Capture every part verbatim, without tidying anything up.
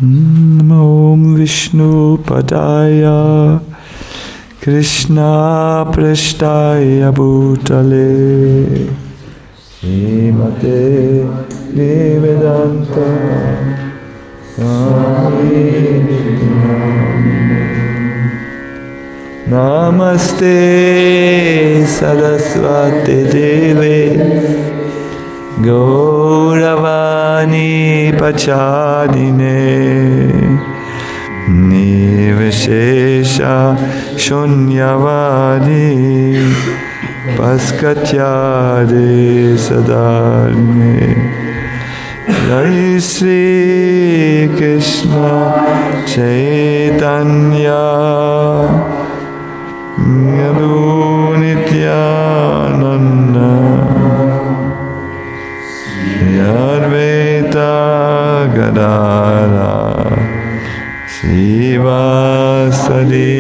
Om Vishnu Padaya Krishna Prasthaya Bhutale Srimate Bhaktivedanta Swami Namaste Saraswati Devi Gauravani Pachadine Nivishesha Shunyavadi Paskatyade Sadarne Jai Sri Krishna Chaitanya Yadu Nityananda Advaita Gadara Sivasadi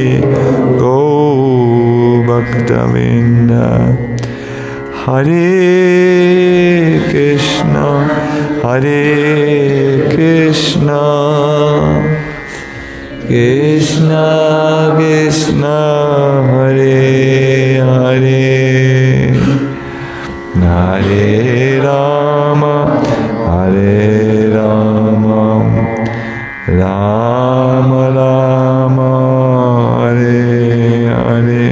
Go Bhaktavinda Hare Krishna Hare Krishna Krishna Krishna Hare Hare Hare Rama Hare Rama Rama Rama Hare Hare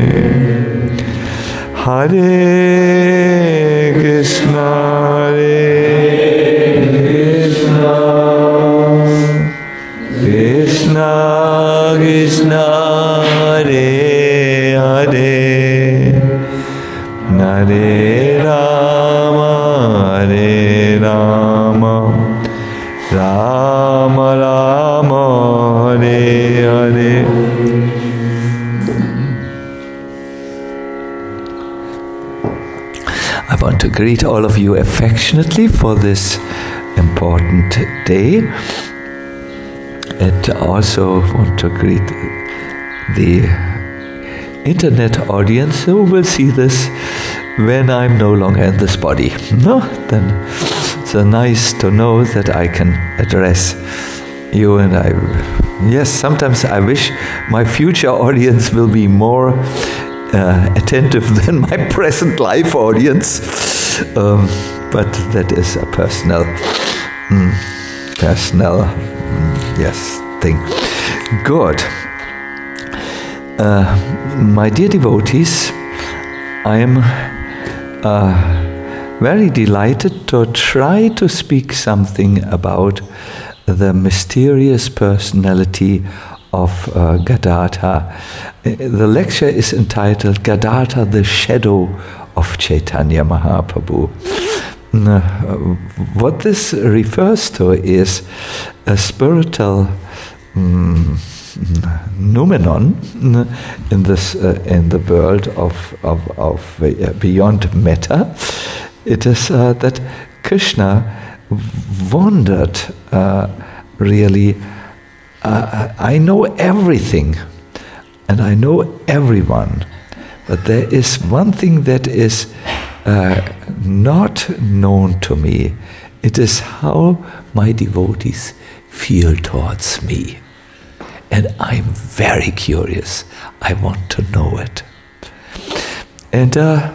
Hare Krishna Hare Krishna Krishna Krishna Hare Hare Hare Rama Hare Rama Rama Rama Hare Hare. I want to greet all of you affectionately for this important day, and also want to greet the internet audience who will see this when I'm no longer in this body. No? Then it's uh, nice to know that I can address you, and I, yes, sometimes I wish my future audience will be more uh, attentive than my present life audience, um, but that is a personal, mm, personal, mm, yes, thing. Good. Uh, my dear devotees, I am uh, very delighted to try to speak something about the mysterious personality of uh, Gadadhar. The lecture is entitled Gadadhar, the Shadow of Chaitanya Mahaprabhu. Uh, what this refers to is a spiritual um, noumenon in this uh, in the world of of, of uh, beyond matter. It is uh, that Krishna wondered uh, really. Uh, I know everything, and I know everyone, but there is one thing that is uh, not known to me. It is how my devotees feel towards me. And I'm very curious. I want to know it. And uh,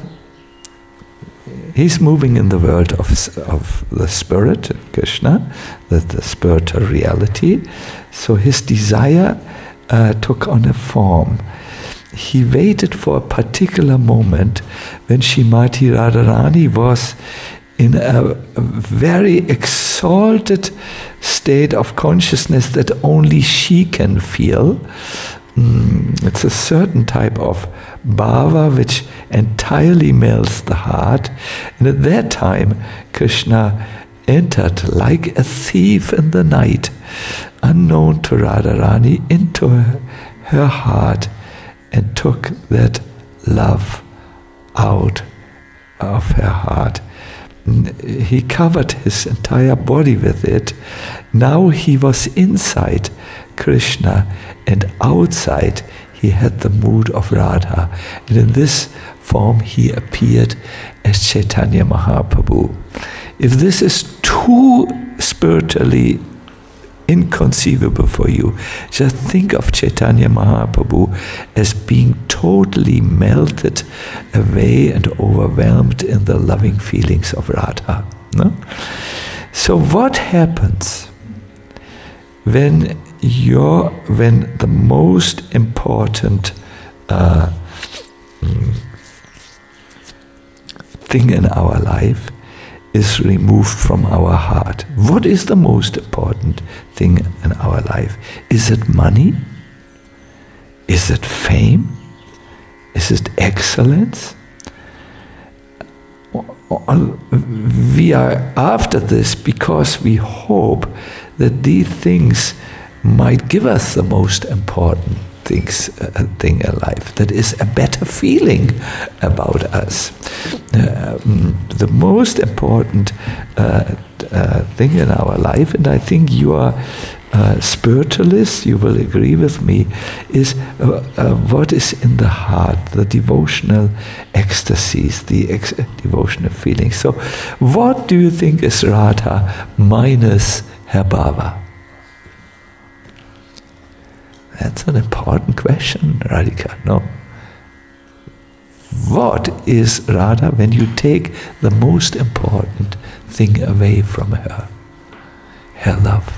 he's moving in the world of, of the spirit, Krishna, the, the spiritual reality. So his desire uh, took on a form. He waited for a particular moment when Srimati Radharani was in a very exalted state of consciousness that only she can feel. Mm, it's a certain type of bhava which entirely melts the heart. And at that time, Krishna entered like a thief in the night, unknown to Radharani, into her, her heart and took that love out of her heart. He covered his entire body with it. Now he was inside Krishna, and outside he had the mood of Radha. And in this form he appeared as Chaitanya Mahaprabhu. If this is too spiritually inconceivable for you. Just think of Chaitanya Mahaprabhu as being totally melted away and overwhelmed in the loving feelings of Radha. No? So what happens when you're, when the most important uh, thing in our life is removed from our heart? What is the most important thing in our life? Is it money? Is it fame? Is it excellence? We are after this because we hope that these things might give us the most important things, uh, thing in life. That is a better feeling about us. Uh, the most important uh, uh, thing in our life, and I think you are uh, spiritualists, you will agree with me, is uh, uh, what is in the heart, the devotional ecstasies, the ex- devotional feelings. So, what do you think is Radha minus her Baba? That's an important question, Radhika, no? What is Radha when you take the most important thing away from her? Her love.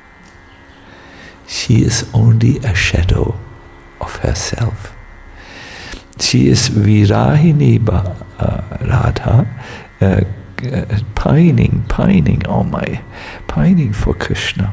She is only a shadow of herself. She is Virahini uh, Radha, uh, uh, pining, pining, oh my, pining for Krishna.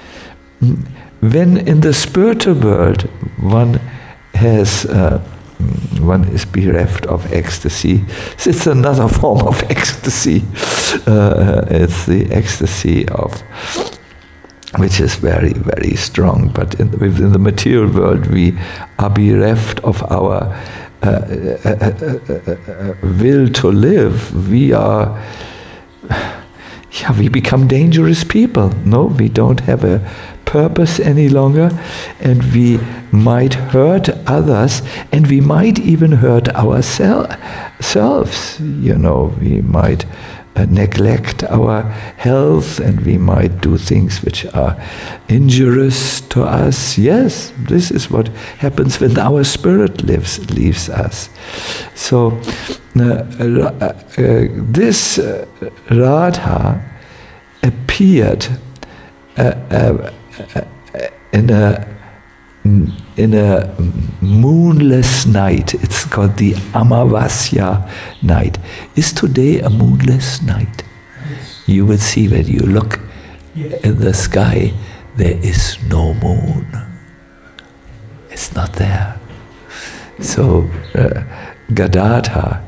When in the spiritual world one has, uh, one is bereft of ecstasy, it's another form of ecstasy. Uh, it's the ecstasy of, which is very, very strong. But in, within the material world, we are bereft of our uh, uh, uh, uh, uh, will to live. We are, yeah, we become dangerous people. No, we don't have a purpose any longer, and we might hurt others, and we might even hurt ourselves. You know, we might uh, neglect our health, and we might do things which are injurious to us. Yes, this is what happens when our spirit lives, leaves us. So uh, uh, uh, this uh, Radha appeared uh, uh, in a in a moonless night. It's called the Amavasya night. Is today a moonless night? Yes. You will see when you look yes. in the sky, there is no moon. It's not there. So uh, Gadadha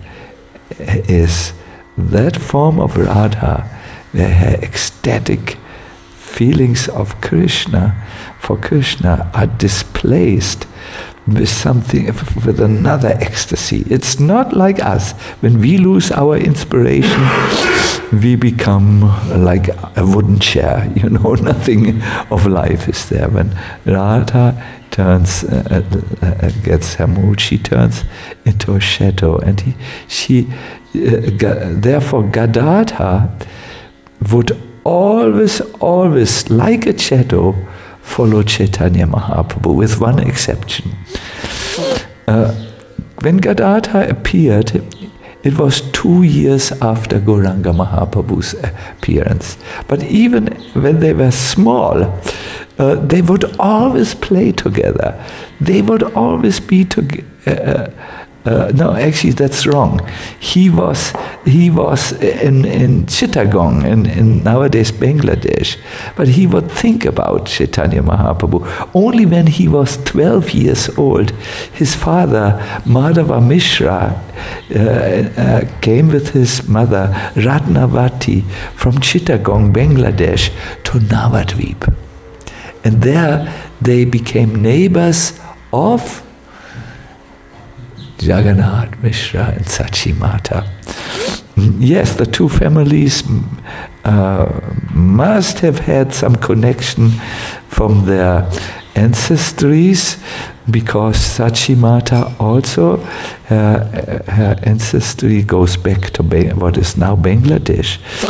is that form of Radha where her ecstatic feelings of Krishna, for Krishna, are displaced with something, with another ecstasy. It's not like us. When we lose our inspiration, we become like a wooden chair. You know, nothing of life is there. When Radha turns, uh, uh, gets her mood, she turns into a shadow, and he, she, uh, ga, therefore, Gadadha would always, always, like a shadow, follow Chaitanya Mahaprabhu, with one exception. Uh, when Gadadha appeared, it was two years after Gauranga Mahaprabhu's appearance. But even when they were small, uh, they would always play together. They would always be together. Uh, Uh, no, actually, that's wrong. He was he was in, in Chittagong, in, in nowadays Bangladesh, but he would think about Chaitanya Mahaprabhu. Only when he was twelve years old, his father, Madhava Mishra, uh, uh, came with his mother, Ratnavati, from Chittagong, Bangladesh, to Navadvip. And there they became neighbors of Jagannath Mishra and Sachi Mata. Yes, the two families uh, must have had some connection from their ancestries, because Sachi Mata also, uh, her ancestry goes back to ba- what is now Bangladesh.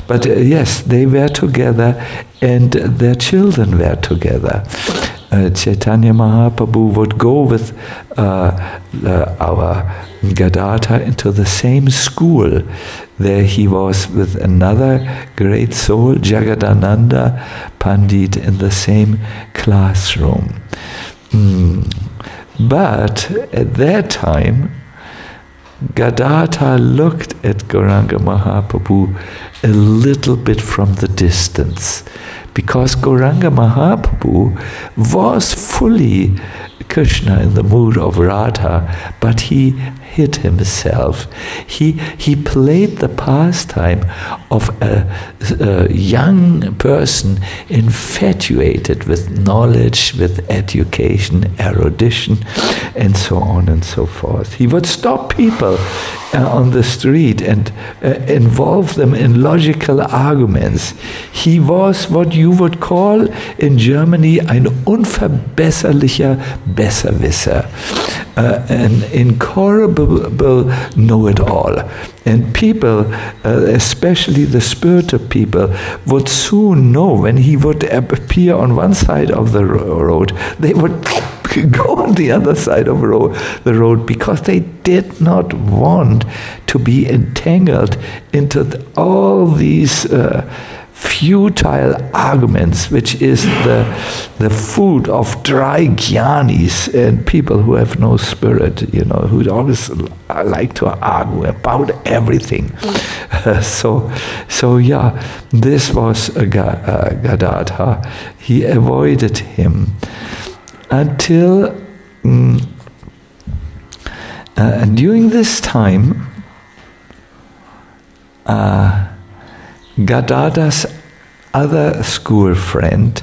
but uh, yes, they were together, and their children were together. Uh, Chaitanya Mahaprabhu would go with uh, uh, our Gadadhar into the same school. There he was with another great soul, Jagadananda Pandit, in the same classroom. Mm. But at that time, Gadadhar looked at Gauranga Mahaprabhu a little bit from the distance, because Gauranga Mahaprabhu was fully Krishna in the mood of Radha, but he hid himself. He he played the pastime of a, a young person infatuated with knowledge, with education, erudition, and so on and so forth. He would stop people uh, on the street and uh, involve them in logical arguments. He was what you would call in Germany ein unverbesserlicher Besserwisser, uh, an incorrigible know-it-all. And people, uh, especially the spiritual people, would soon know when he would appear on one side of the road, they would go on the other side of the road, because they did not want to be entangled into the, all these uh, futile arguments, which is the the food of dry jnanis and people who have no spirit, you know, who always like to argue about everything. Uh, so, so yeah, this was a uh, Gadadhar. He avoided him until um, uh, during this time, uh, Gadadhar's other school friend,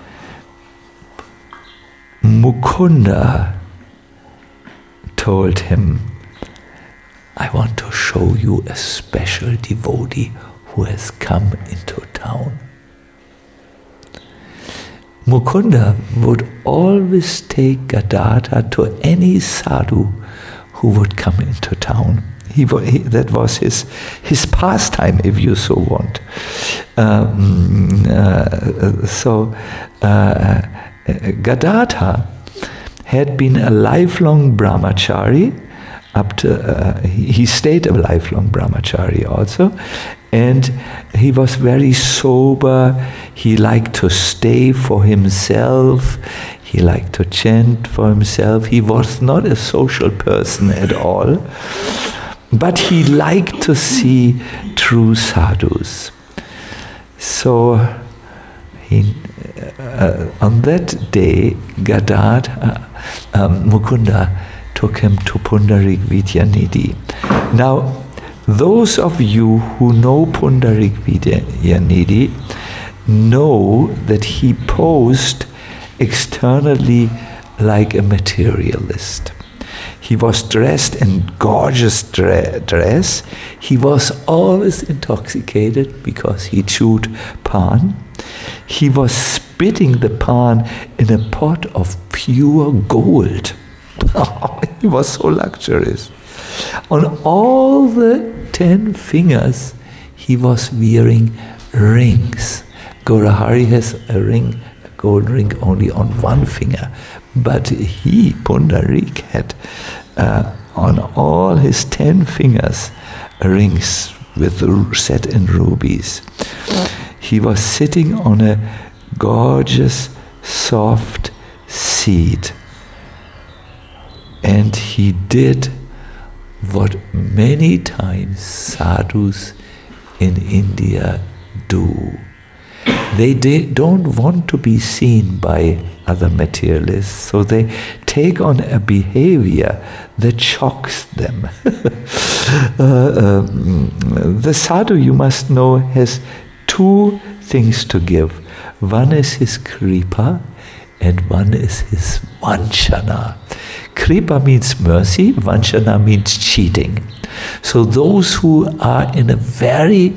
Mukunda, told him, I want to show you a special devotee who has come into town. Mukunda would always take Gadadhar to any sadhu who would come into town. He, he, that was his his pastime, if you so want. Um, uh, so uh, Gadadhar had been a lifelong brahmachari. Up to uh, he stayed a lifelong brahmachari also, and he was very sober. He liked to stay for himself. He liked to chant for himself. He was not a social person at all. But he liked to see true sadhus. So he, uh, on that day, Gadadhar, uh, um, Mukunda took him to Pundarik Vidyanidhi. Now, those of you who know Pundarik Vidyanidhi know that he posed externally like a materialist. He was dressed in gorgeous dre- dress. He was always intoxicated because he chewed pan. He was spitting the pan in a pot of pure gold. He was so luxurious. On all the ten fingers, he was wearing rings. Gaurahari has a ring, a gold ring, only on one finger. But he, Pundarik, had uh, on all his ten fingers rings with set in rubies. He was sitting on a gorgeous, soft seat. And he did what many times sadhus in India do. They de- don't want to be seen by other materialists, so they take on a behavior that shocks them. uh, um, the sadhu, you must know, has two things to give. One is his kripa, and one is his vanchana. Kripa means mercy, vanchana means cheating. So those who are in a very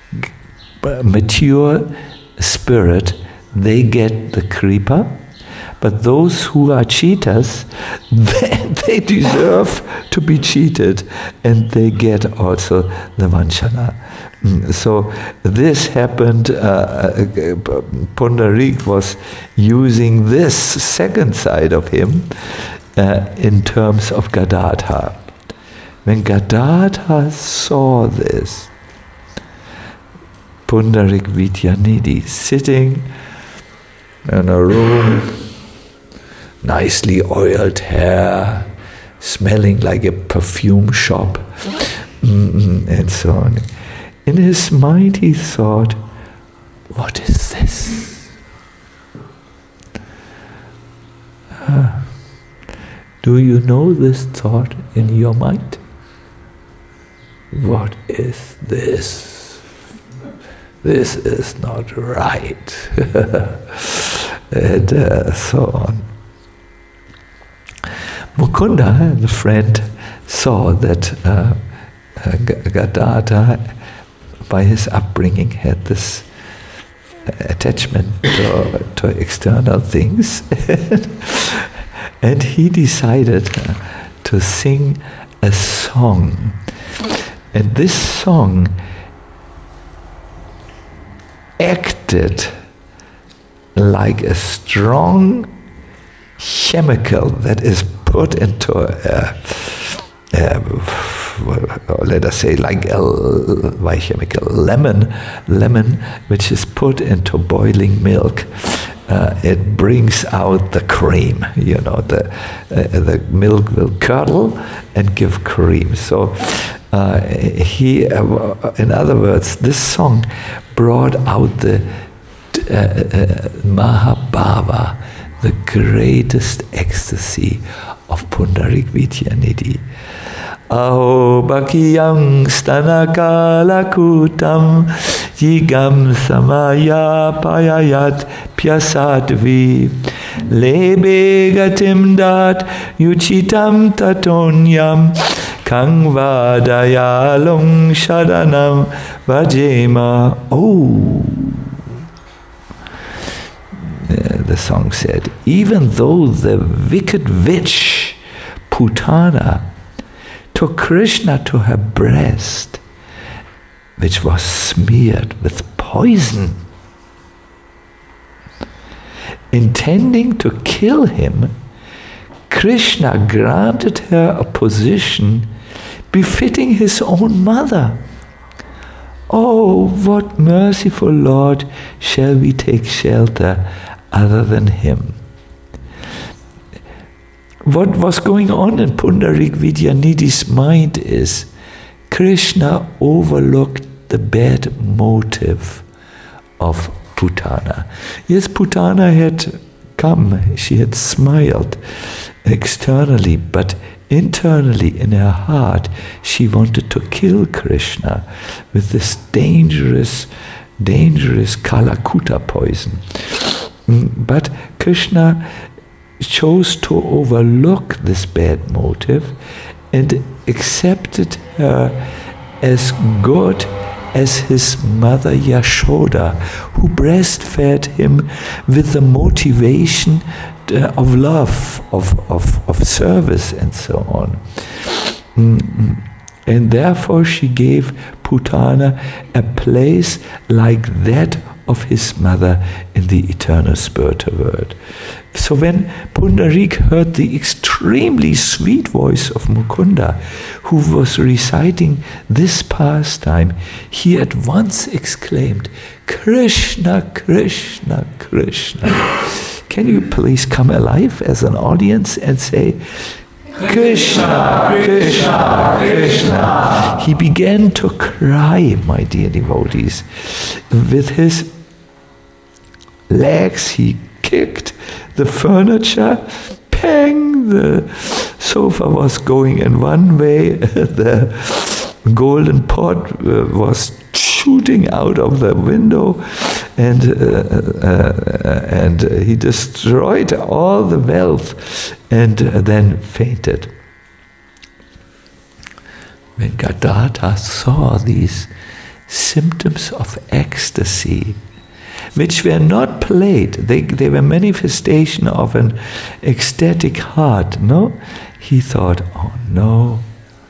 mature spirit, they get the kripa, But those who are cheaters, they, they deserve to be cheated, and they get also the vanchana. So this happened, uh, Pundarik was using this second side of him uh, in terms of Gadadhar. When Gadadhar saw this, Pundarik Vidyanidhi sitting in a room, nicely oiled hair, smelling like a perfume shop, and so on. In his mind he thought, what is this? Uh, do you know this thought in your mind? What is this? This is not right. And uh, so on. Mukunda, the friend, saw that uh, uh, Gadadhar, by his upbringing, had this attachment to, to external things. And he decided uh, to sing a song. And this song acted like a strong chemical that is put into a, a let us say like a by chemical lemon, lemon which is put into boiling milk. Uh, it brings out the cream. You know, the uh, the milk will curdle and give cream. So uh, he, uh, in other words, this song brought out the uh, uh, Mahabhava, the greatest ecstasy of Pundarik Vidyanidhi. Aho Bhakiyam Stanakala Kutam Yigam Samaya Payayat Pyasatvi Lebe Gatim Dat Yuchitam Tatonyam Kangvadayalung Shadanam Vajema. Oh, the song said, even though the wicked witch Putana took Krishna to her breast, which was smeared with poison, intending to kill him, Krishna granted her a position befitting his own mother. Oh, what merciful Lord shall we take shelter other than him? What was going on in Pundarik Vidyanidhi's mind is Krishna overlooked the bad motive of Putana. Yes, Putana had come, she had smiled externally, but internally in her heart she wanted to kill Krishna with this dangerous, dangerous Kalakuta poison. But Krishna chose to overlook this bad motive and accepted her as good as his mother Yashoda, who breastfed him with the motivation of love, of, of, of service, and so on. And therefore she gave Putana a place like that of his mother in the eternal spiritual world. So when Pundarik heard the extremely sweet voice of Mukunda, who was reciting this pastime, he at once exclaimed, Krishna, Krishna, Krishna. Can you please come alive as an audience and say, Krishna, Krishna, Krishna. He began to cry, my dear devotees. With his legs he kicked the furniture. Pang! The sofa was going in one way. The golden pot uh, was shooting out of the window, and uh, uh, and he destroyed all the wealth, and uh, then fainted. When Gadadhar saw these symptoms of ecstasy, which were not played. They, they were manifestation of an ecstatic heart. No, he thought, oh no,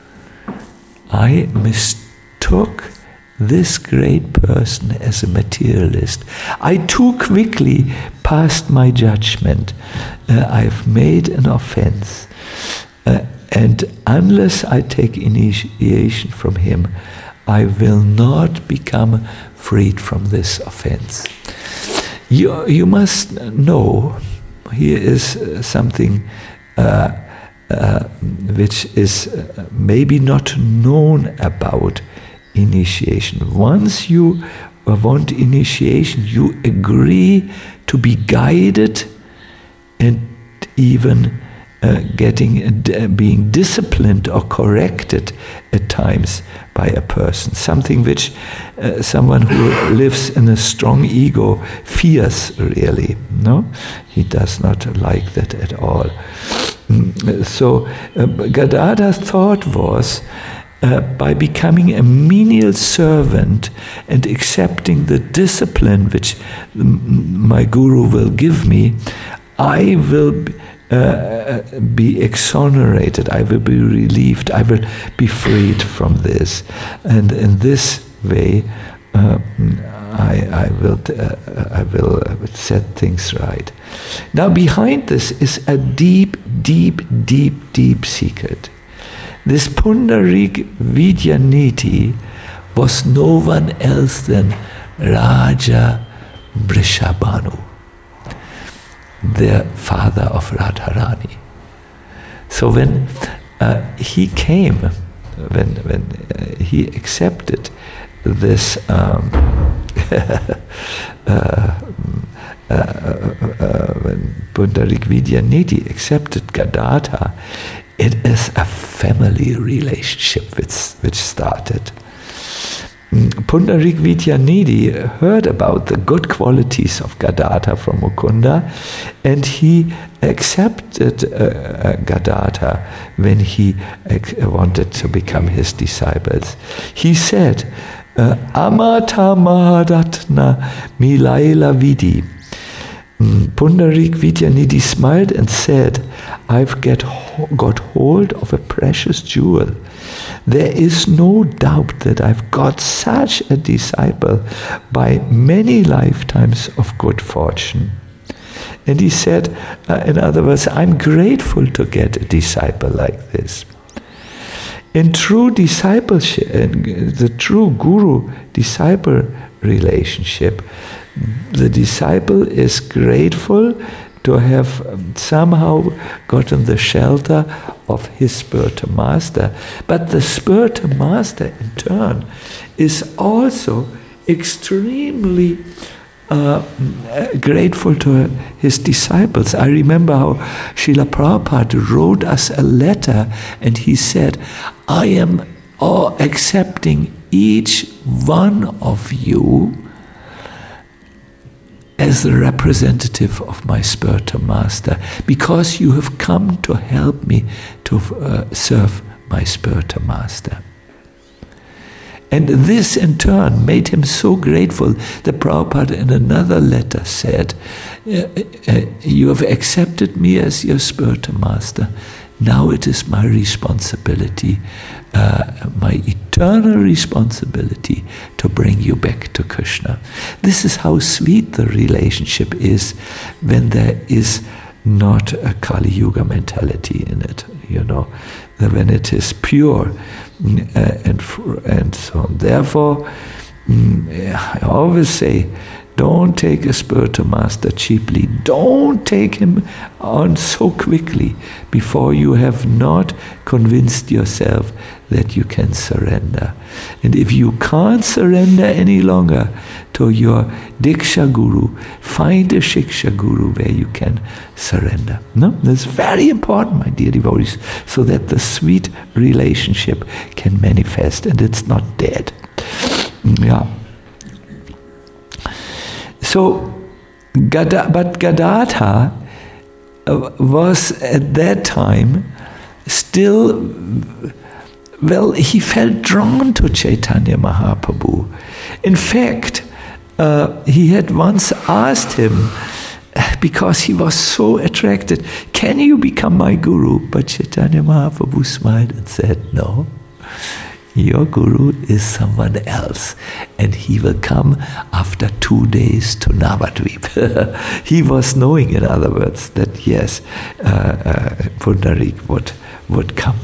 I mistook this great person as a materialist. I too quickly passed my judgment. Uh, I've made an offense. Uh, and unless I take initiation from him, I will not become freed from this offense. You, you must know, here is something uh, uh, which is maybe not known about initiation. Once you want initiation, you agree to be guided and even uh, getting uh, being disciplined or corrected at times by a person. Something which uh, someone who lives in a strong ego fears really. No, he does not like that at all. So uh, Gadadhar's thought was, Uh, by becoming a menial servant and accepting the discipline which m- my guru will give me, I will b- uh, be exonerated, I will be relieved, I will be freed from this. And in this way, uh, I, I will uh, I will set things right. Now behind this is a deep, deep, deep, deep secret. This Pundarik Vidyanidhi was no one else than Raja Vrishabhanu, the father of Radharani. So when uh, he came, when when uh, he accepted this um, uh, uh, uh, when Pundarik Vidyanidhi accepted Gadadhar, it is a family relationship which, which started. Pundarik Vidyanidhi heard about the good qualities of Gadadhar from Mukunda, and he accepted uh, Gadadhar when he uh, wanted to become his disciples. He said, Amata Maharatna Milaila Vidi. Pundarik Vidyanidhi smiled and said, I've get, got hold of a precious jewel. There is no doubt that I've got such a disciple by many lifetimes of good fortune. And he said, uh, in other words, I'm grateful to get a disciple like this. In true discipleship, the true guru-disciple relationship, the disciple is grateful to have somehow gotten the shelter of his spiritual master. But the spiritual master, in turn, is also extremely uh, grateful to his disciples. I remember how Srila Prabhupada wrote us a letter, and he said, I am uh, accepting each one of you as the representative of my spiritual master, because you have come to help me to uh, serve my spiritual master. And this in turn made him so grateful that Prabhupada in another letter said, you have accepted me as your spiritual master. Now it is my responsibility, uh, my eternal responsibility to bring you back to Krishna. This is how sweet the relationship is when there is not a Kali Yuga mentality in it, you know, when it is pure uh, and, and so on. Therefore, I always say, don't take a spiritual master cheaply. Don't take him on so quickly before you have not convinced yourself that you can surrender. And if you can't surrender any longer to your Diksha Guru, find a Shiksha Guru where you can surrender. No, that's very important, my dear devotees, so that the sweet relationship can manifest and it's not dead. Yeah. So, Gada, but Gadadhar uh, was at that time still, well, he felt drawn to Chaitanya Mahaprabhu. In fact, uh, he had once asked him, because he was so attracted, can you become my guru? But Chaitanya Mahaprabhu smiled and said, no, your guru is someone else, and he will come after two days to Navadvip. He was knowing, in other words, that yes, uh, uh, Pundarik would, would come.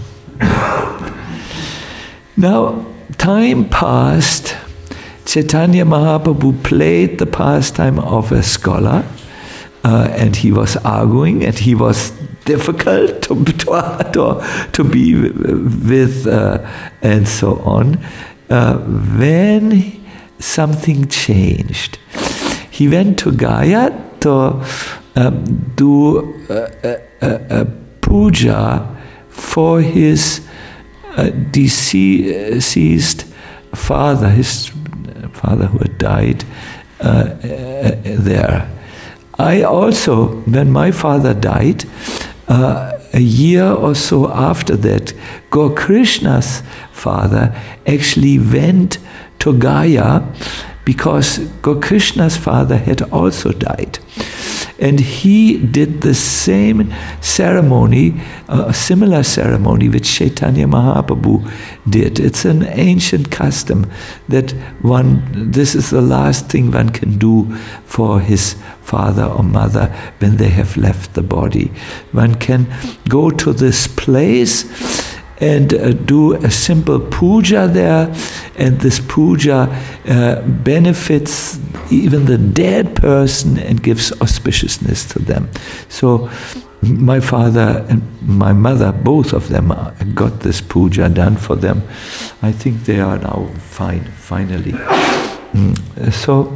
Now, time passed. Chaitanya Mahaprabhu played the pastime of a scholar, uh, and he was arguing, and he was difficult to, to, to, to be with, uh, and so on. Uh, when something changed, he went to Gaya to um, do a, a, a puja for his uh, deceased father, his father who had died uh, uh, there. I also, when my father died, uh, a year or so after that, Gokrishna's father actually went to Gaya because Gokrishna's father had also died. And he did the same ceremony, a uh, similar ceremony which Chaitanya Mahaprabhu did. It's an ancient custom that one, this is the last thing one can do for his father or mother when they have left the body. One can go to this place and uh, do a simple puja there, and this puja uh, benefits even the dead person and gives auspiciousness to them. So my father and my mother, both of them, uh, got this puja done for them. I think they are now fine, finally. Mm. So,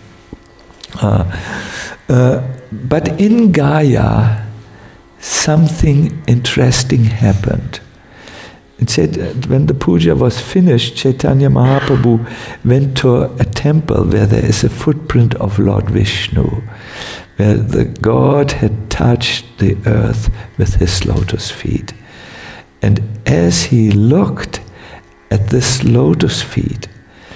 uh, uh, but in Gaya, something interesting happened. It said that when the puja was finished, Chaitanya Mahaprabhu went to a temple where there is a footprint of Lord Vishnu, where the God had touched the earth with his lotus feet. And as he looked at this lotus feet,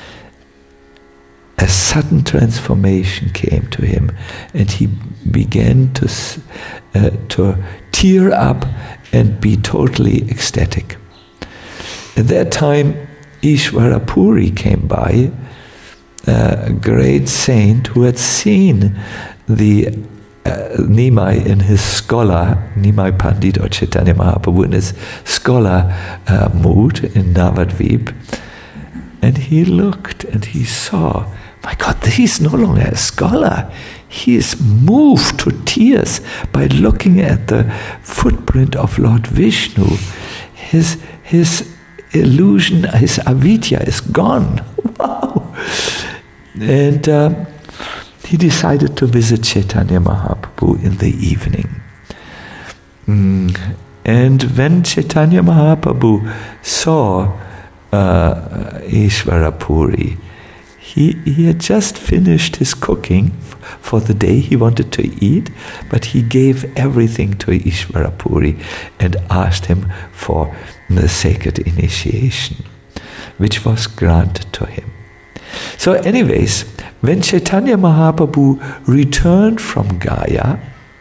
a sudden transformation came to him, and he began to, uh, to tear up and be totally ecstatic. At that time, Ishvara Puri came by, a great saint who had seen the uh, Nimai in his scholar, Nimai Pandit or Chaitanya Mahaprabhu in his scholar uh, mood in Navadvip. And he looked and he saw, my God, he's no longer a scholar. He is moved to tears by looking at the footprint of Lord Vishnu. His, his illusion, his avidya is gone. Wow! And uh, he decided to visit Chaitanya Mahaprabhu in the evening. Mm. And when Chaitanya Mahaprabhu saw uh, Ishvara Puri, he, he had just finished his cooking for the day he wanted to eat, but he gave everything to Ishvara Puri and asked him for the sacred initiation, which was granted to him. So anyways, when Chaitanya Mahaprabhu returned from Gaya,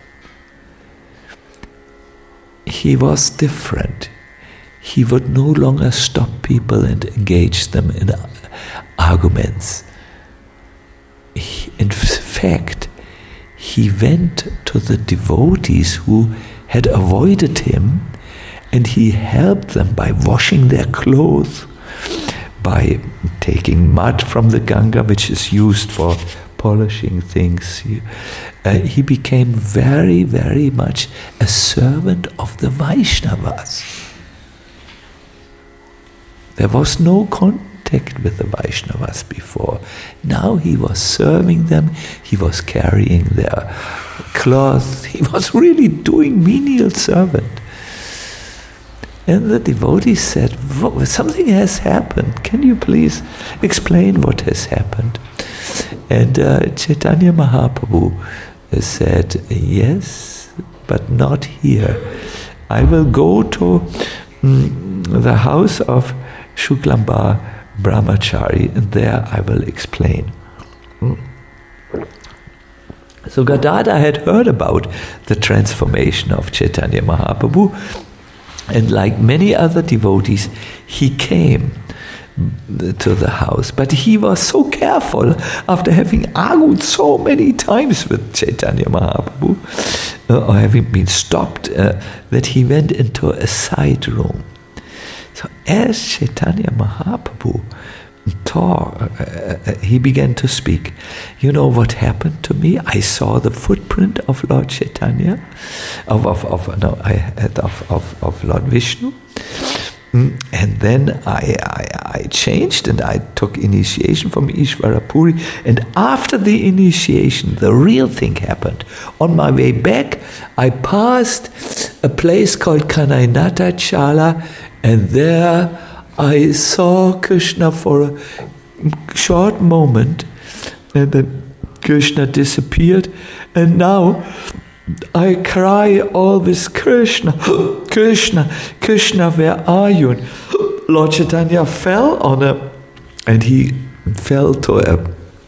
he was different. He would no longer stop people and engage them in arguments. He, in fact, he went to the devotees who had avoided him, and he helped them by washing their clothes, by taking mud from the Ganga, which is used for polishing things. He, uh, he became very, very much a servant of the Vaishnavas. There was no contact with the Vaishnavas before. Now he was serving them, he was carrying their cloth, he was really doing menial servant. And the devotee said, something has happened. Can you please explain what has happened? And uh, Chaitanya Mahaprabhu said, yes, but not here. I will go to mm, the house of Shuklambar Brahmachari, and there I will explain. Mm. So Gadadhar had heard about the transformation of Chaitanya Mahaprabhu, and like many other devotees, he came to the house. But he was so careful, after having argued so many times with Chaitanya Mahaprabhu, uh, or having been stopped, uh, that he went into a side room. So as Chaitanya Mahaprabhu talked, uh, uh, he began to speak. You know what happened to me? I saw the footprint of Lord Chaitanya, of of, of no, I of, of of Lord Vishnu. And then I, I, I changed and I took initiation from Ishvara Puri. And after the initiation, the real thing happened. On my way back, I passed a place called Kanainata Chala, and there I saw Krishna for a short moment, and then Krishna disappeared. And now I cry always, Krishna, Krishna, Krishna, where are you? And Lord Chaitanya fell on a, and he fell to a,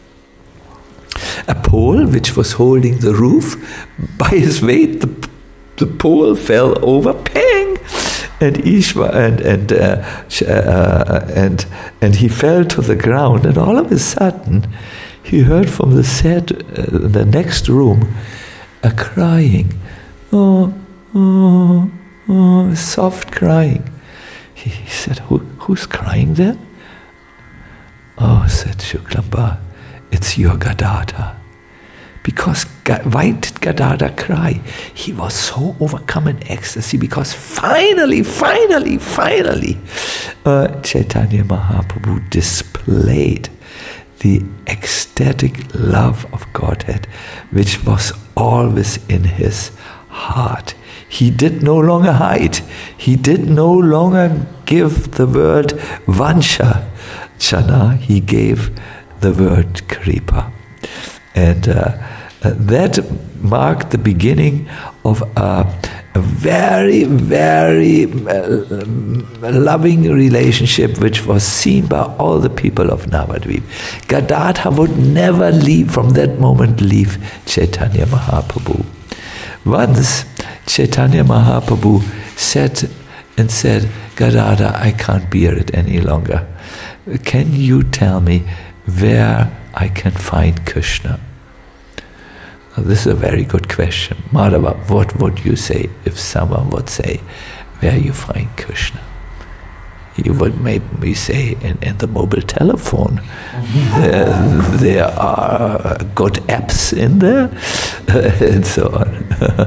a pole which was holding the roof. By his weight, the, the pole fell over, pang, and Ishva, and and uh, uh, and and he fell to the ground. And all of a sudden, he heard from the set, uh, the next room, a crying, oh, oh, oh, soft crying. He, he said, Who, who's crying there? Oh, said Shuklamba, it's your Gadadhar. Because, why did Gadadhar cry? He was so overcome in ecstasy because finally, finally, finally, uh, Chaitanya Mahaprabhu displayed the ecstatic love of Godhead, which was always in his heart. He did no longer hide. He did no longer give the word Vansha Chana. He gave the word Kripa. And uh, uh, that marked the beginning of a, a very, very uh, loving relationship which was seen by all the people of Navadvip. Gadadhar would never leave, from that moment, leave Chaitanya Mahaprabhu. Once Chaitanya Mahaprabhu sat and said, Gadadhar, I can't bear it any longer. Can you tell me where I can find Krishna? Now, this is a very good question. Madhava, what would you say if someone would say where you find Krishna? You would maybe say in, in the mobile telephone. there, there are good apps in there, and so on.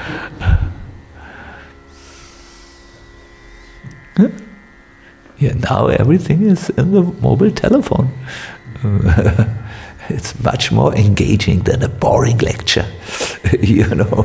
Yeah, now everything is in the mobile telephone. It's much more engaging than a boring lecture, you know.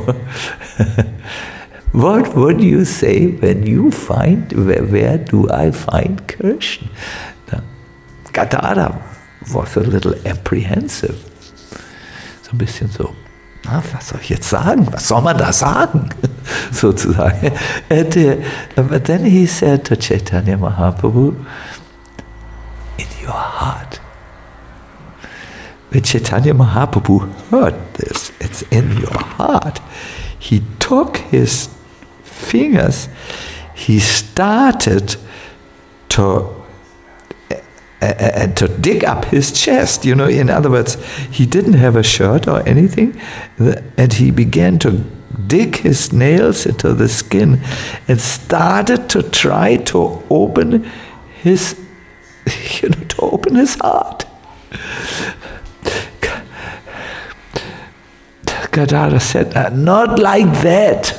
What would you say when you find, where, where do I find Krishna? Now, Gadadhar was a little apprehensive. So ein bisschen so, na, was soll ich jetzt sagen? Was soll man da sagen? Sozusagen. And, uh, but then he said to Chaitanya Mahaprabhu, in your heart. When Chaitanya Mahaprabhu heard this, it's in your heart, he took his fingers, he started to uh, uh, to dig up his chest. You know, in other words, he didn't have a shirt or anything, and he began to dig his nails into the skin and started to try to open his, you know, to open his heart. Gadadhar said, not like that.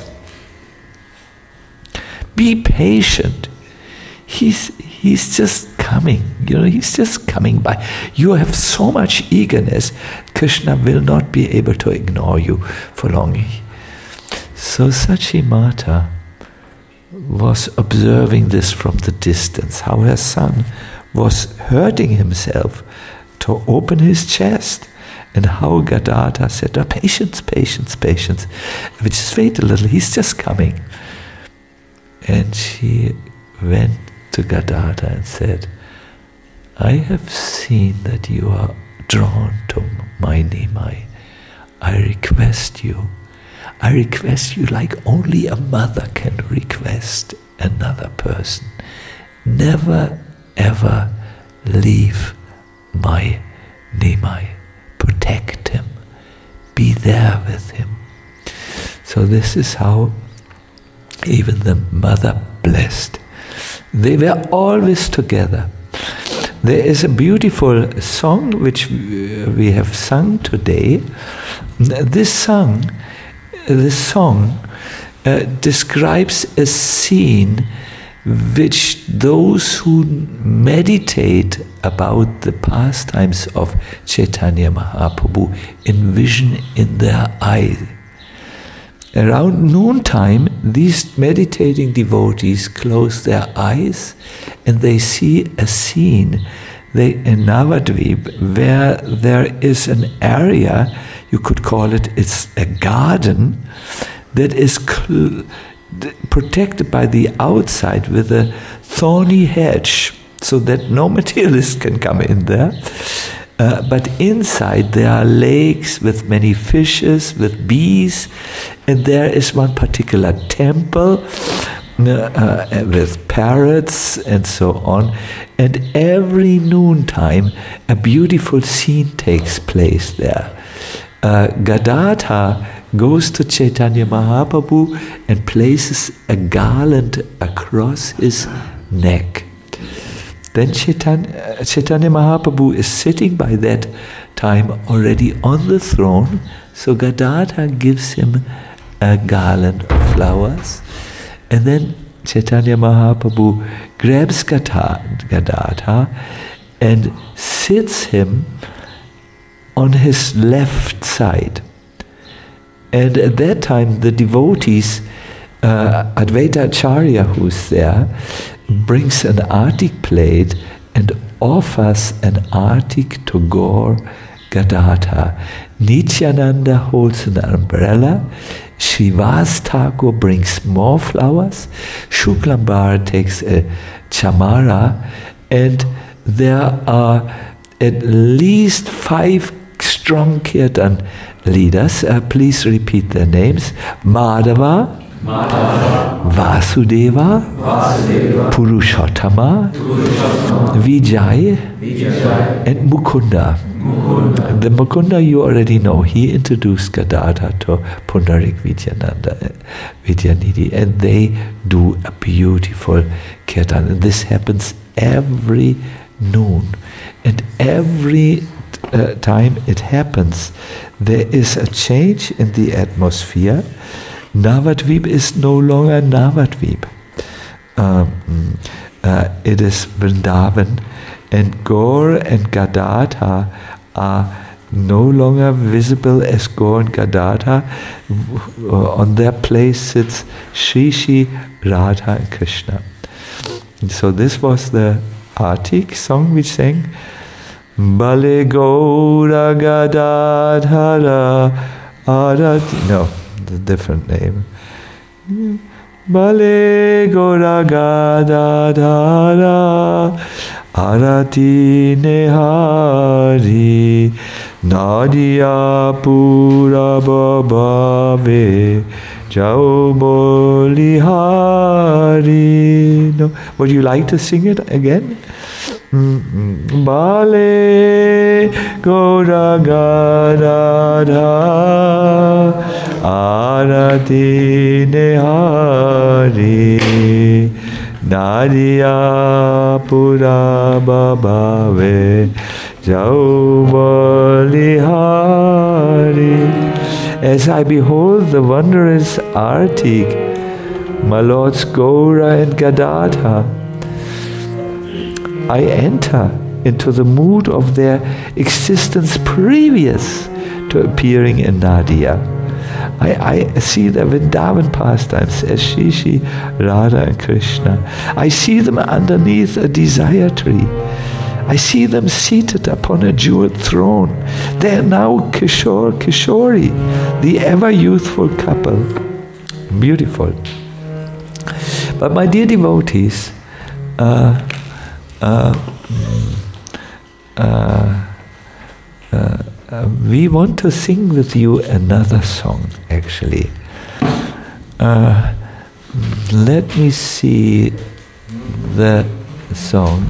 Be patient. He's he's just coming. You know, he's just coming by. You have so much eagerness. Krishna will not be able to ignore you for long. So Sachi Mata was observing this from the distance, how her son was hurting himself to open his chest. And how Gadadhar said, oh, patience, patience, patience. Which is, wait a little, he's just coming. And she went to Gadadhar and said, I have seen that you are drawn to my Nimai. I request you. I request you like only a mother can request another person. Never ever leave my Nimai. Protect him. Be there with him. So this is how even the mother blessed. They were always together. There is a beautiful song which we have sung today. This song, this song uh, describes a scene which those who meditate about the pastimes of Chaitanya Mahaprabhu envision in their eyes. Around noontime, these meditating devotees close their eyes and they see a scene they, in Navadvip where there is an area, you could call it, it's a garden, that is cl- protected by the outside with a thorny hedge so that no materialist can come in there. Uh, but inside there are lakes with many fishes, with bees, and there is one particular temple uh, uh, with parrots and so on. And every noontime a beautiful scene takes place there. Uh, Gadadhar goes to Chaitanya Mahaprabhu and places a garland across his neck. Then Chaitanya, Chaitanya Mahaprabhu is sitting by that time already on the throne, so Gadadhar gives him a garland of flowers, and then Chaitanya Mahaprabhu grabs Gadadhar and sits him on his left side. And at that time the devotees, uh, Advaita Acharya, who's there, brings an artik plate and offers an artik to Gaur Gadadhar. Nityananda holds an umbrella. Srivas Thakur brings more flowers. Shuklambar takes a chamara, and there are at least five strong kirtan leaders. Uh, please repeat their names. Madhava, Madhava, Vasudeva, Vasudeva, Purushottama, Purushottama, Vijay, Vijay, and Mukunda. Mukunda. The Mukunda you already know. He introduced Gadadhar to Pundarik Vidyananda, Vidyanidhi, and they do a beautiful kirtan. And this happens every noon. And every uh, time it happens, there is a change in the atmosphere. Navadvip is no longer Navadvip. Um, uh, it is Vrindavan, and Gaur and Gadadhar are no longer visible as Gaur and Gadadhar. On their place sits Shri Shri, Radha and Krishna. And so this was the Artik song we sang. Bale Gaura Gadadhara Arati. No, the different name. Bale Gaura Gadadhara Arati Nehari Nadia Pura Babave Jao Bolihari. No. Would you like to sing it again? Mm-hmm. Bale Gaura Gadadhara Arati Nehari Nadia Pura Babave Jao Bolihari. As I behold the wondrous Artik, my lords Gaura and Gadadhar, I enter into the mood of their existence previous to appearing in Nadia. I, I see the Vrindavan pastimes as Shri Shri, Radha and Krishna. I see them underneath a desire tree. I see them seated upon a jeweled throne. They are now Kishore Kishori, the ever youthful couple. Beautiful. But my dear devotees, uh, uh, uh, uh, uh, we want to sing with you another song, actually. Uh, let me see the song.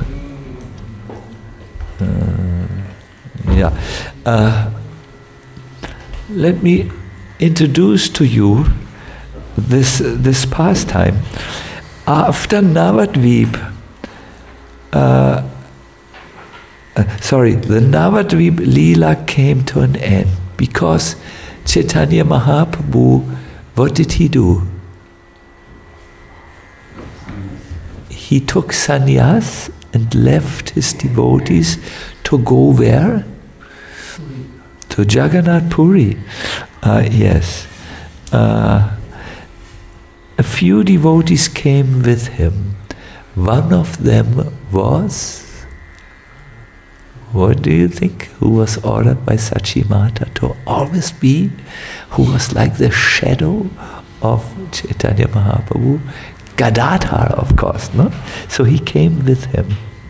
Uh, yeah. Uh, let me introduce to you this this pastime. After Navadvip, uh, uh, sorry, the Navadvip Leela came to an end because Chaitanya Mahaprabhu, what did he do? He took sannyas and left his devotees to go where? To Jagannath Puri. Uh, yes. Uh, a few devotees came with him. One of them was, what do you think, who was ordered by Sachi Mata to always be, who was like the shadow of Chaitanya Mahaprabhu? Gadadhar, of course, no? So he came with him.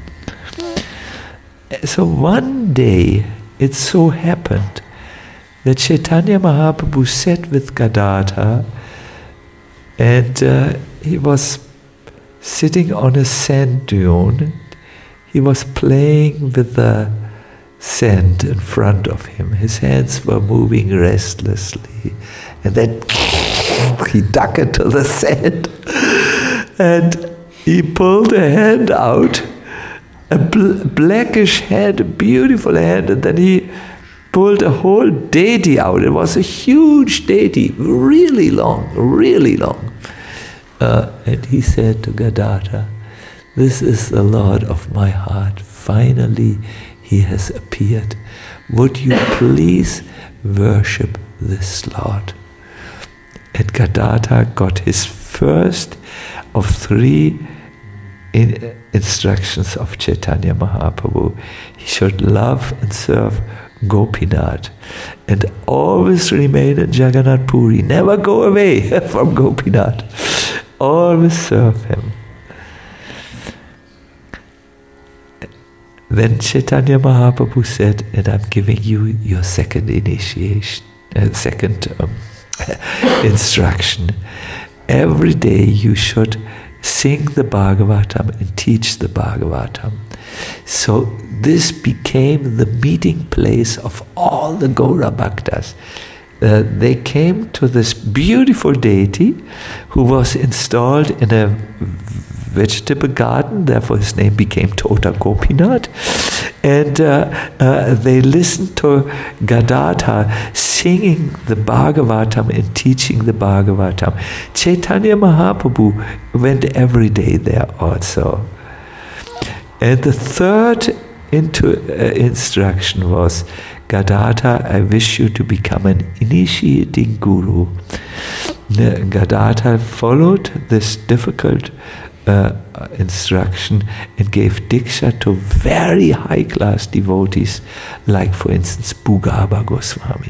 So one day, it so happened that Chaitanya Mahaprabhu sat with Gadadhar, and uh, he was sitting on a sand dune. He was playing with the sand in front of him. His hands were moving restlessly, and then he dug into the sand, and he pulled a hand out, a bl- blackish hand, a beautiful hand, and then he pulled a whole deity out. It was a huge deity, really long, really long. Uh, and he said to Gadadhar, "This is the Lord of my heart. Finally, he has appeared. Would you please worship this Lord?" And Gadadhar got his first of three in instructions of Chaitanya Mahaprabhu. He should love and serve Gopinath and always remain in Jagannath Puri. Never go away from Gopinath. Always serve him. Then Chaitanya Mahaprabhu said, and I'm giving you your second initiation, uh, second um, instruction. Every day you should sing the Bhagavatam and teach the Bhagavatam. So this became the meeting place of all the Gaura Bhaktas. Uh, they came to this beautiful deity who was installed in a vegetable garden, therefore his name became Tota Gopinath. And uh, uh, they listened to Gadadhar singing the Bhagavatam and teaching the Bhagavatam. Chaitanya Mahaprabhu went every day there also. And the third into, uh, instruction was, Gadadhar, I wish you to become an initiating guru. Gadadhar followed this difficult uh, instruction and gave Diksha to very high-class devotees, like, for instance, Bhugabha Goswami.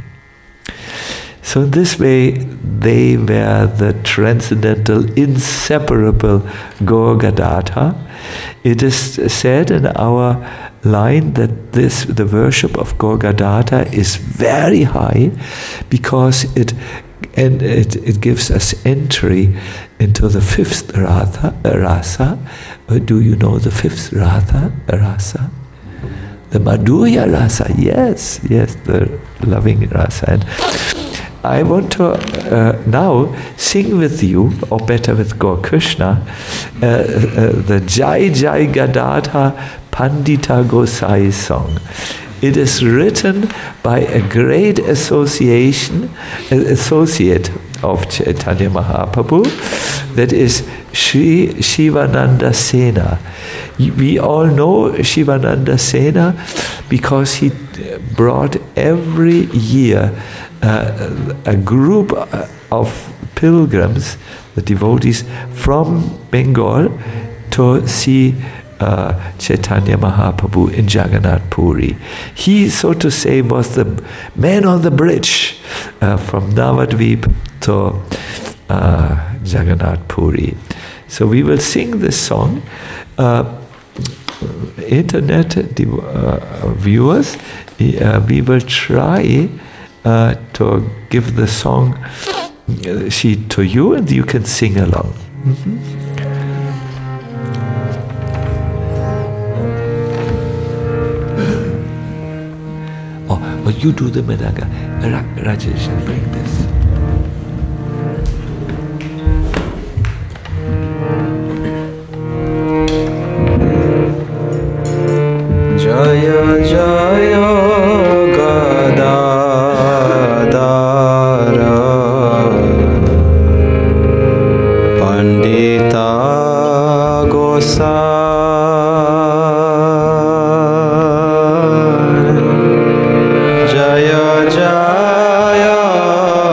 So in this way, they were the transcendental, inseparable Gaur Gadadhar. It is said in our line that this, the worship of Gaur Gadadhar is very high because it and it, it gives us entry into the fifth ratha, rasa. Do you know the fifth ratha, rasa? The Madhurya rasa, yes, yes, the loving rasa. And I want to uh, now sing with you, or better with Gaur Krishna, uh, uh, the Jai Jai Gadadhar Pandita Gosai song. It is written by a great association, uh, associate of Chaitanya Mahaprabhu, that is Sri Shivananda Sena. We all know Shivananda Sena because he brought every year uh, a group of pilgrims, the devotees from Bengal, to see Uh, Chaitanya Mahaprabhu in Jagannath Puri. He, so to say, was the man on the bridge uh, from Navadvip to uh, Jagannath Puri. So we will sing this song. Uh, internet uh, viewers, uh, we will try uh, to give the song sheet to you, and you can sing along. Mm-hmm. Oh, oh, you do the Mridanga. Ra- Rajesh, bring this. Jaya Jaya Gadadara Pandita Gosai Jaya Jaya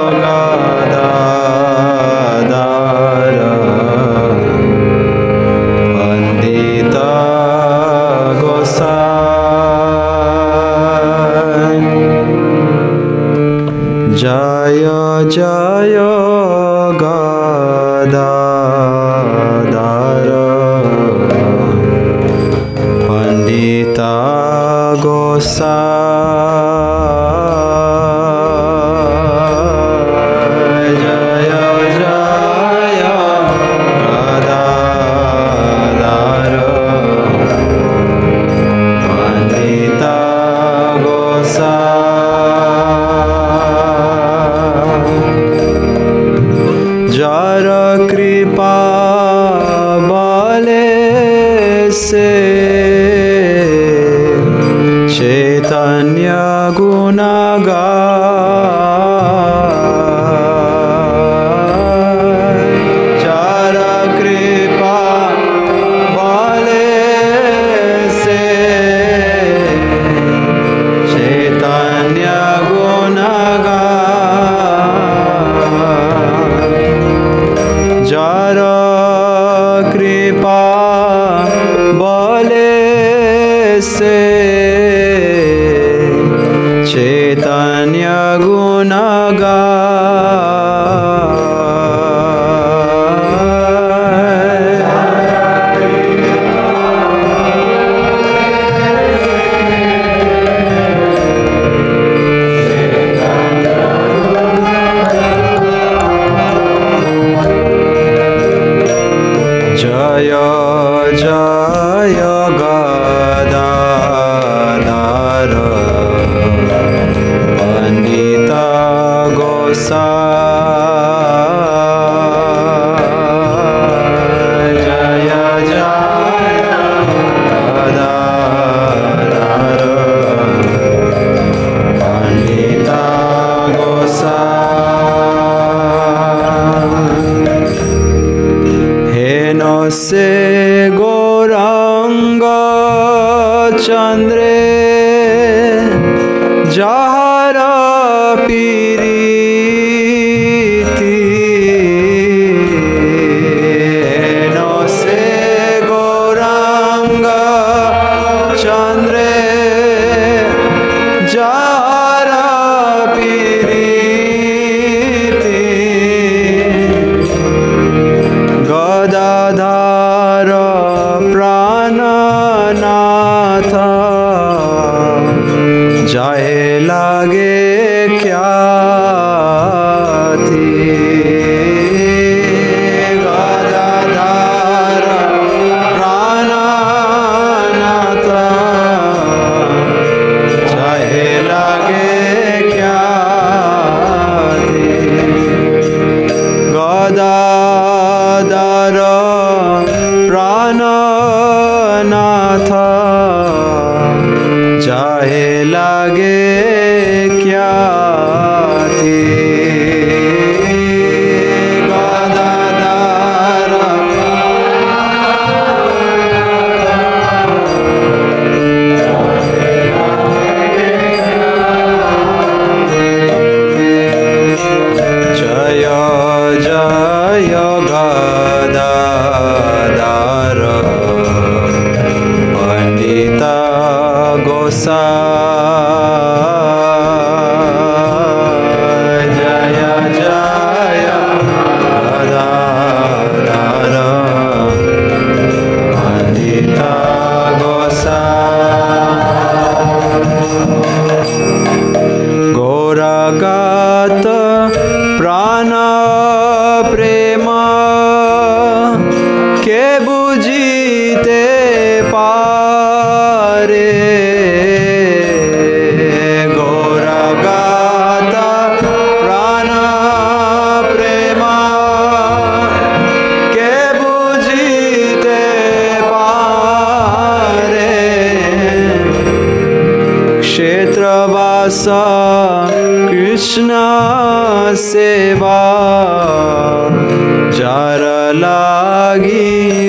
लागी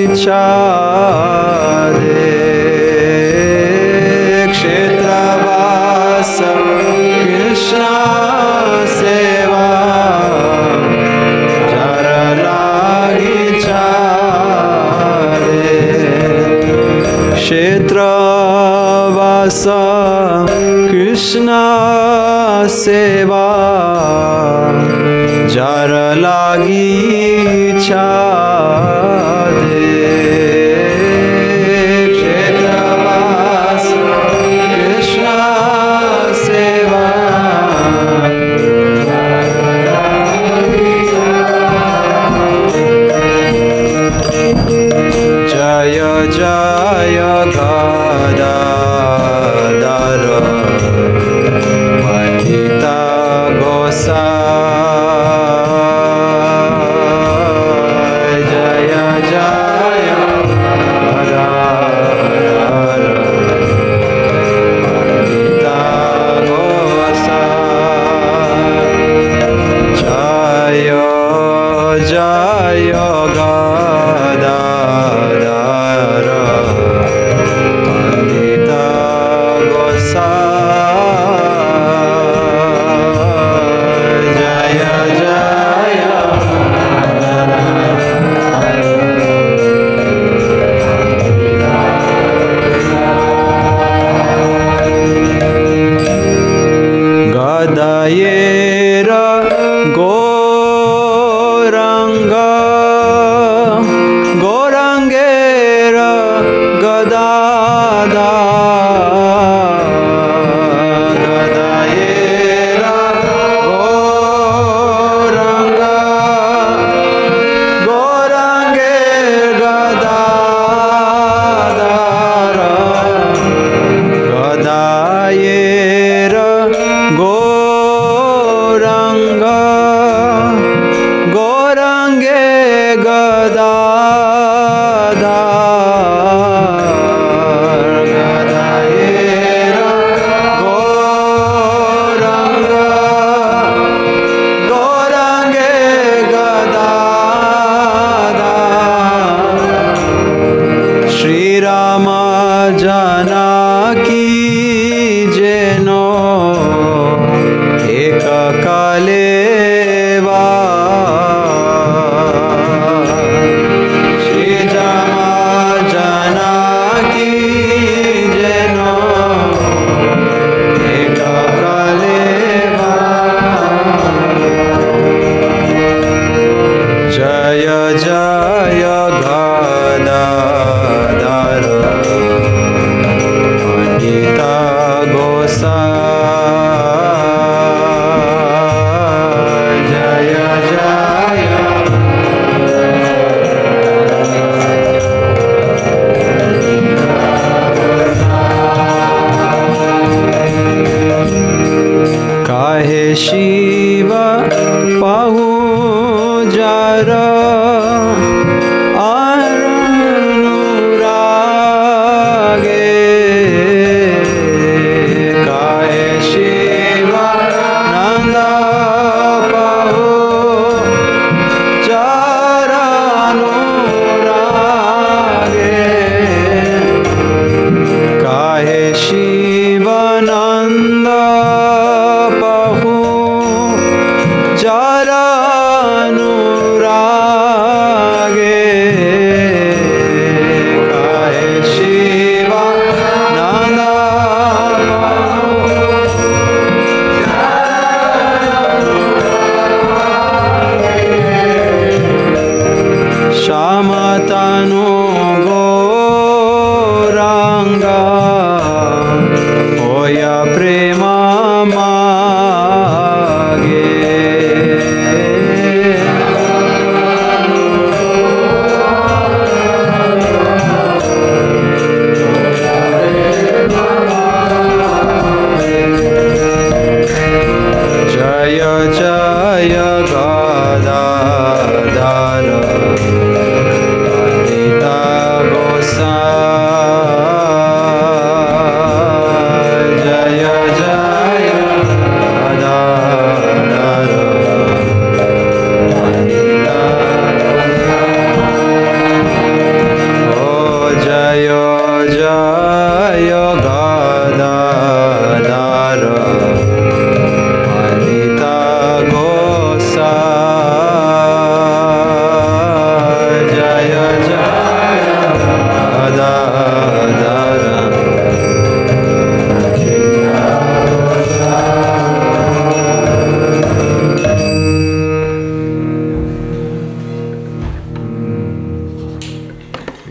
छादे क्षेत्रवास कृष्ण सेवा jar लागी छादे क्षेत्रवास कृष्ण सेवा jar लागी छादे क्षेत्रवास कृष्ण सेवा जय जय गदाधर पंडिता गोसाई जय जय गदाधर पंडिता गोसाई जय जय गदाधर पंडिता गोसाई जय जय गदायेर गौरंग गौरंगेर गदाधा गदायेर गौरंग गौरंगेर गदाधार गदायेर गौरंग गौरंगे गदाधार गदायेर गौरंग गौरंगे गदाधार श्री राम जानकी जेनो एक कालेवा श्री राम जानकी जेनो एक कालेवा जय जय गदाधर पंडिता गोसाई जय जय काहे शिव पाहु जार अनुरागे काहे शिव नंद पाहु जार अनुरागे काहे शिव नंद पाहु जार अनुरागे काहे शिव नंद श्याम तनु गौरांगा होया प्रेम मागे जय जय गदाधर पंडिता गोसाई जय जय Gadadhar Pandita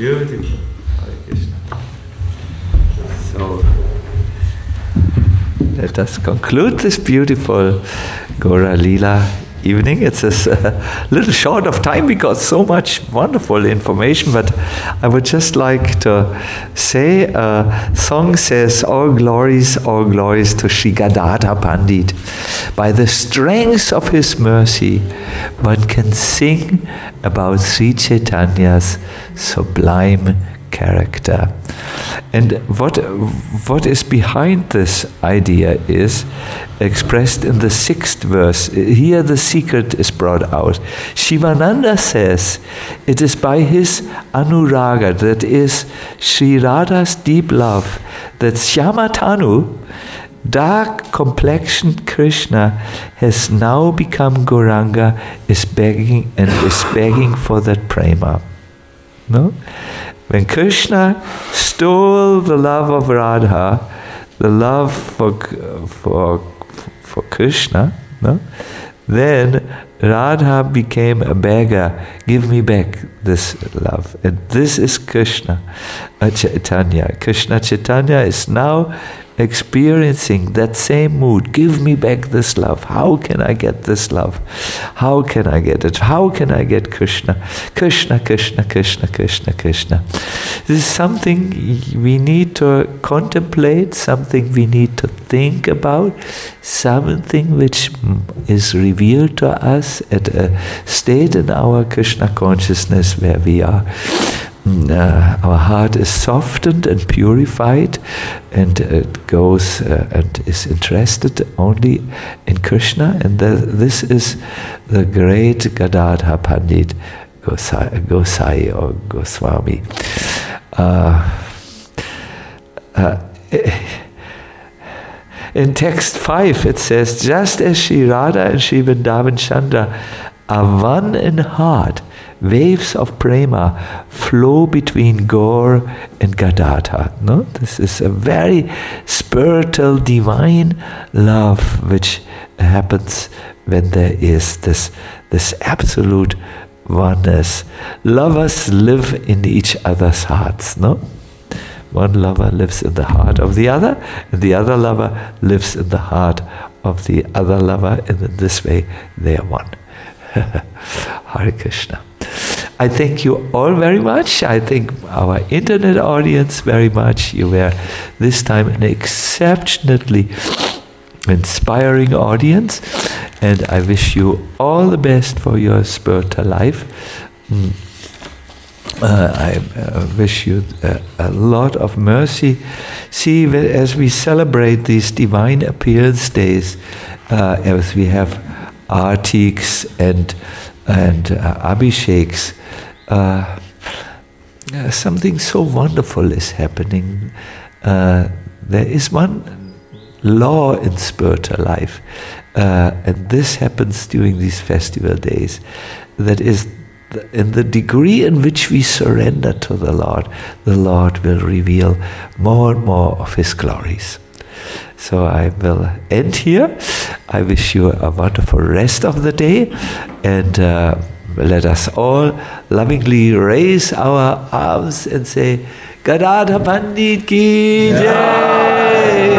Beautiful. Hare Krishna. So, let us conclude this beautiful Gaura Leela evening. It's a little short of time because so much wonderful information, but I would just like to say, a song says, all glories, all glories to Sri Gadadhar Pandit. By the strength of his mercy, one can sing about Sri Chaitanya's sublime character. And what what is behind this idea is expressed in the sixth verse. Here the secret is brought out. Shivananda says it is by his anuraga, that is Sri Radha's deep love, that Shyamatanu, dark complexioned Krishna, has now become Gauranga, is begging and is begging for that prema. No? When Krishna stole the love of Radha, the love for for for Krishna, no? Then Radha became a beggar. Give me back this love. And this is Krishna Chaitanya. Krishna Chaitanya is now experiencing that same mood. Give me back this love. How can I get this love? How can I get it? How can I get Krishna? Krishna, Krishna, Krishna, Krishna, Krishna. This is something we need to contemplate, something we need to think about, something which is revealed to us at a state in our Krishna consciousness where we are Uh, our heart is softened and purified, and it goes uh, and is interested only in Krishna. And the, this is the great Gadadhar Pandit Gosai, Gosai or Goswami. Uh, uh, in text five it says, just as Sri Radha and Sri Vrindavan Chandra are one in heart, waves of prema flow between Gaur and Gadadhar. No? This is a very spiritual, divine love which happens when there is this, this absolute oneness. Lovers live in each other's hearts. No? One lover lives in the heart of the other, and the other lover lives in the heart of the other lover, and in this way they are one. Hare Krishna. I thank you all very much. I thank our internet audience very much. You were this time an exceptionally inspiring audience, and I wish you all the best for your spiritual life. Mm. Uh, I uh, wish you uh, a lot of mercy. See, as we celebrate these divine appearance days, uh, as we have artiks and and uh, abhisheks, uh, uh, something so wonderful is happening. Uh, there is one law in spiritual life, uh, and this happens during these festival days. That is, the, in the degree in which we surrender to the Lord, the Lord will reveal more and more of His glories. So I will end here. I wish you a wonderful rest of the day, and uh, let us all lovingly raise our arms and say, Gadadhar Pandit ki jai,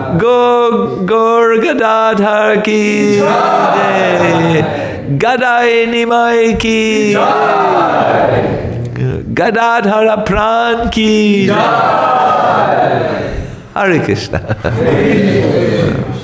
Go Gaur Gadadhar ki jai, Gadai Nimai ki jai, Gadadhar Pran ki jai. Hare Krishna.